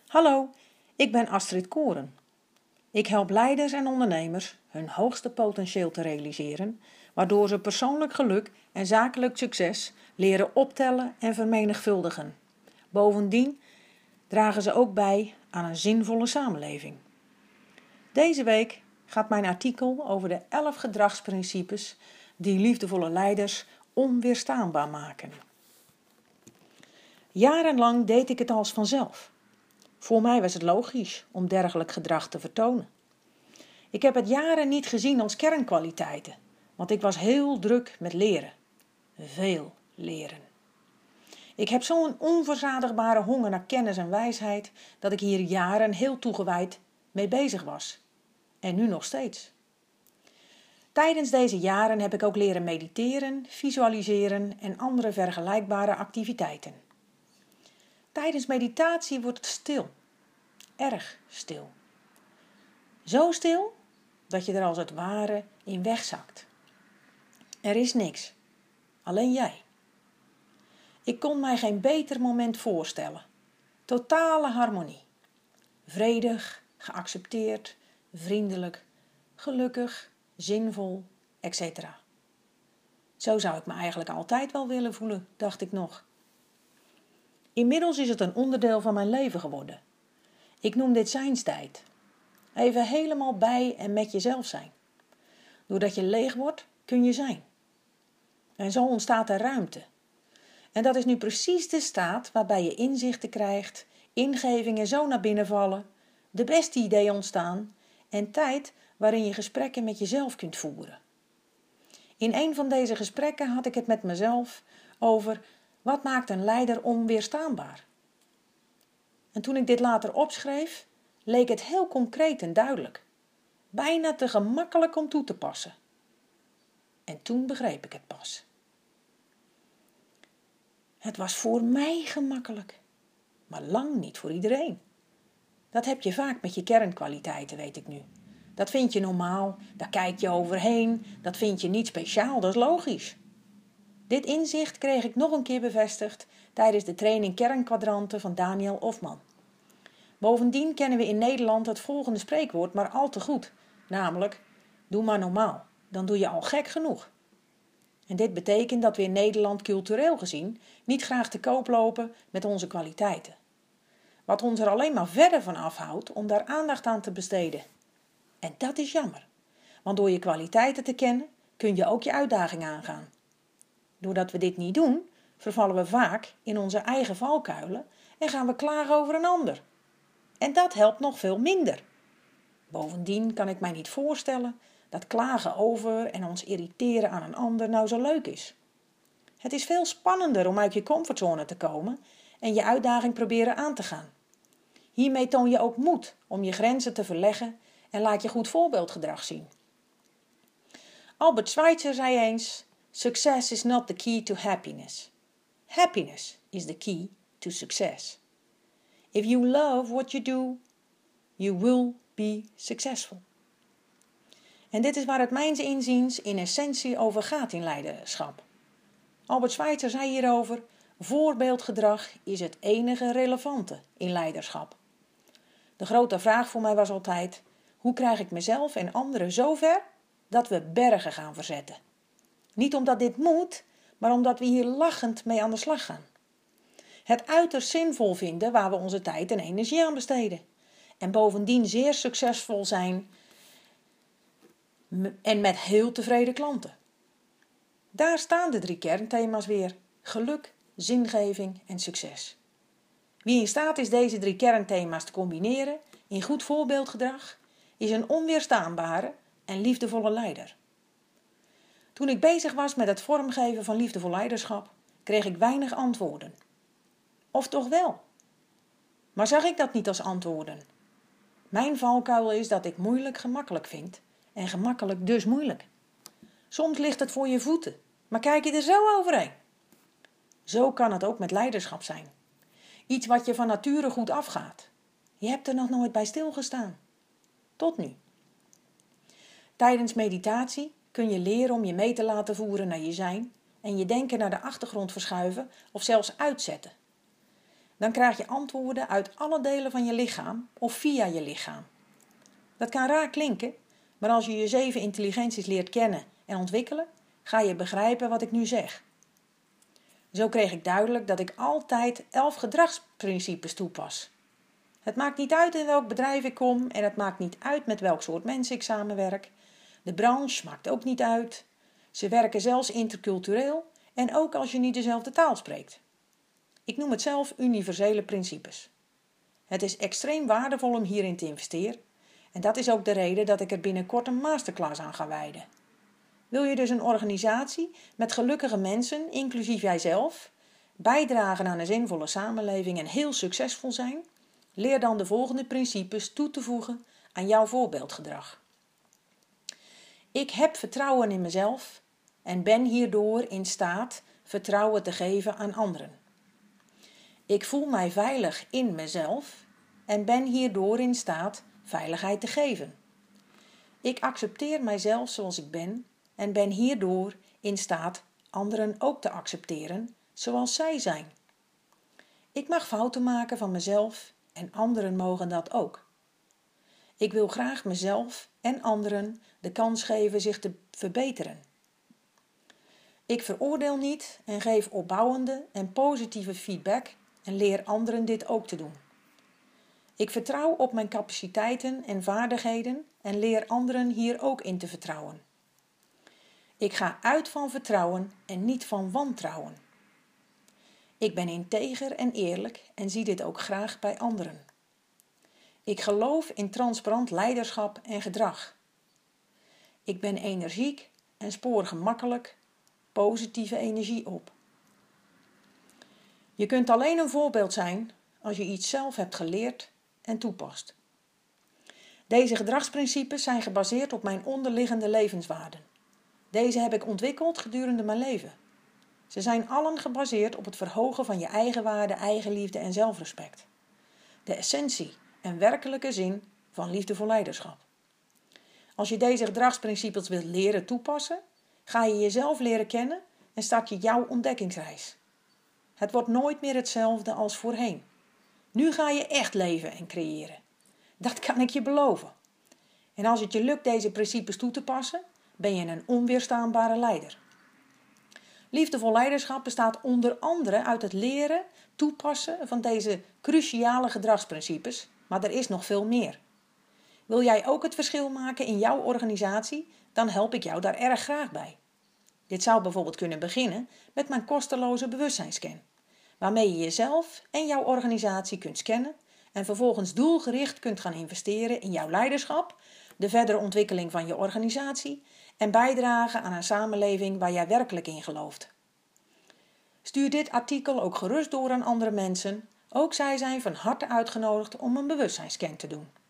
Hallo, ik ben Astrid Koren. Ik help leiders en ondernemers hun hoogste potentieel te realiseren, waardoor ze persoonlijk geluk en zakelijk succes leren optellen en vermenigvuldigen. Bovendien dragen ze ook bij aan een zinvolle samenleving. Deze week gaat mijn artikel over de 11 gedragsprincipes die liefdevolle leiders onweerstaanbaar maken. Jarenlang deed ik het als vanzelf. Voor mij was het logisch om dergelijk gedrag te vertonen. Ik heb het jaren niet gezien als kernkwaliteiten, want ik was heel druk met leren. Veel leren. Ik heb zo'n onverzadigbare honger naar kennis en wijsheid dat ik hier jaren heel toegewijd mee bezig was. En nu nog steeds. Tijdens deze jaren heb ik ook leren mediteren, visualiseren en andere vergelijkbare activiteiten. Tijdens meditatie wordt het stil. Erg stil. Zo stil dat je er als het ware in wegzakt. Er is niks. Alleen jij. Ik kon mij geen beter moment voorstellen. Totale harmonie. Vredig, geaccepteerd, vriendelijk, gelukkig, zinvol, etc. Zo zou ik me eigenlijk altijd wel willen voelen, dacht ik nog. Inmiddels is het een onderdeel van mijn leven geworden. Ik noem dit zijnstijd. Even helemaal bij en met jezelf zijn. Doordat je leeg wordt, kun je zijn. En zo ontstaat er ruimte. En dat is nu precies de staat waarbij je inzichten krijgt, ingevingen zo naar binnen vallen, de beste ideeën ontstaan en tijd waarin je gesprekken met jezelf kunt voeren. In een van deze gesprekken had ik het met mezelf over wat maakt een leider onweerstaanbaar. En toen ik dit later opschreef, leek het heel concreet en duidelijk. Bijna te gemakkelijk om toe te passen. En toen begreep ik het pas. Het was voor mij gemakkelijk, maar lang niet voor iedereen. Dat heb je vaak met je kernkwaliteiten, weet ik nu. Dat vind je normaal, daar kijk je overheen, dat vind je niet speciaal, dat is logisch. Dit inzicht kreeg ik nog een keer bevestigd tijdens de training Kernkwadranten van Daniel Hofman. Bovendien kennen we in Nederland het volgende spreekwoord maar al te goed, namelijk, doe maar normaal, dan doe je al gek genoeg. En dit betekent dat we in Nederland cultureel gezien niet graag te koop lopen met onze kwaliteiten. Wat ons er alleen maar verder van afhoudt om daar aandacht aan te besteden. En dat is jammer, want door je kwaliteiten te kennen kun je ook je uitdaging aangaan. Doordat we dit niet doen, vervallen we vaak in onze eigen valkuilen en gaan we klagen over een ander. En dat helpt nog veel minder. Bovendien kan ik mij niet voorstellen dat klagen over en ons irriteren aan een ander nou zo leuk is. Het is veel spannender om uit je comfortzone te komen en je uitdaging proberen aan te gaan. Hiermee toon je ook moed om je grenzen te verleggen en laat je goed voorbeeldgedrag zien. Albert Schweitzer zei eens: Success is not the key to happiness. Happiness is the key to success. If you love what you do, you will be successful. En dit is waar het mijns inziens in essentie over gaat in leiderschap. Albert Schweitzer zei hierover: voorbeeldgedrag is het enige relevante in leiderschap. De grote vraag voor mij was altijd: hoe krijg ik mezelf en anderen zo ver dat we bergen gaan verzetten? Niet omdat dit moet, maar omdat we hier lachend mee aan de slag gaan. Het uiterst zinvol vinden waar we onze tijd en energie aan besteden. En bovendien zeer succesvol zijn en met heel tevreden klanten. Daar staan de 3 kernthema's weer: geluk, zingeving en succes. Wie in staat is deze 3 kernthema's te combineren in goed voorbeeldgedrag, is een onweerstaanbare en liefdevolle leider. Toen ik bezig was met het vormgeven van liefdevol leiderschap, kreeg ik weinig antwoorden. Of toch wel? Maar zag ik dat niet als antwoorden? Mijn valkuil is dat ik moeilijk gemakkelijk vind en gemakkelijk dus moeilijk. Soms ligt het voor je voeten, maar kijk je er zo overheen. Zo kan het ook met leiderschap zijn. Iets wat je van nature goed afgaat. Je hebt er nog nooit bij stilgestaan. Tot nu. Tijdens meditatie kun je leren om je mee te laten voeren naar je zijn en je denken naar de achtergrond verschuiven of zelfs uitzetten. dan krijg je antwoorden uit alle delen van je lichaam of via je lichaam. Dat kan raar klinken, maar als je je 7 intelligenties leert kennen en ontwikkelen, ga je begrijpen wat ik nu zeg. Zo kreeg ik duidelijk dat ik altijd 11 gedragsprincipes toepas. Het maakt niet uit in welk bedrijf ik kom en het maakt niet uit met welk soort mensen ik samenwerk. De branche maakt ook niet uit. Ze werken zelfs intercultureel en ook als je niet dezelfde taal spreekt. Ik noem het zelf universele principes. Het is extreem waardevol om hierin te investeren en dat is ook de reden dat ik er binnenkort een masterclass aan ga wijden. Wil je dus een organisatie met gelukkige mensen, inclusief jijzelf, bijdragen aan een zinvolle samenleving en heel succesvol zijn? Leer dan de volgende principes toe te voegen aan jouw voorbeeldgedrag. Ik heb vertrouwen in mezelf en ben hierdoor in staat vertrouwen te geven aan anderen. Ik voel mij veilig in mezelf en ben hierdoor in staat veiligheid te geven. Ik accepteer mijzelf zoals ik ben en ben hierdoor in staat anderen ook te accepteren zoals zij zijn. Ik mag fouten maken van mezelf en anderen mogen dat ook. Ik wil graag mezelf en anderen de kans geven zich te verbeteren. Ik veroordeel niet en geef opbouwende en positieve feedback en leer anderen dit ook te doen. Ik vertrouw op mijn capaciteiten en vaardigheden en leer anderen hier ook in te vertrouwen. Ik ga uit van vertrouwen en niet van wantrouwen. Ik ben integer en eerlijk en zie dit ook graag bij anderen. Ik geloof in transparant leiderschap en gedrag. Ik ben energiek en spoor gemakkelijk positieve energie op. Je kunt alleen een voorbeeld zijn als je iets zelf hebt geleerd en toepast. Deze gedragsprincipes zijn gebaseerd op mijn onderliggende levenswaarden. Deze heb ik ontwikkeld gedurende mijn leven. Ze zijn allen gebaseerd op het verhogen van je eigenwaarde, eigenliefde en zelfrespect. De essentie en werkelijke zin van liefdevol leiderschap. Als je deze gedragsprincipes wilt leren toepassen, ga je jezelf leren kennen en start je jouw ontdekkingsreis. Het wordt nooit meer hetzelfde als voorheen. Nu ga je echt leven en creëren. Dat kan ik je beloven. En als het je lukt deze principes toe te passen, ben je een onweerstaanbare leider. Liefdevol leiderschap bestaat onder andere uit het leren, toepassen van deze cruciale gedragsprincipes, maar er is nog veel meer. Wil jij ook het verschil maken in jouw organisatie, dan help ik jou daar erg graag bij. Dit zou bijvoorbeeld kunnen beginnen met mijn kosteloze bewustzijnscan, waarmee je jezelf en jouw organisatie kunt scannen en vervolgens doelgericht kunt gaan investeren in jouw leiderschap, de verdere ontwikkeling van je organisatie en bijdragen aan een samenleving waar jij werkelijk in gelooft. Stuur dit artikel ook gerust door aan andere mensen, ook zij zijn van harte uitgenodigd om een bewustzijnsscan te doen.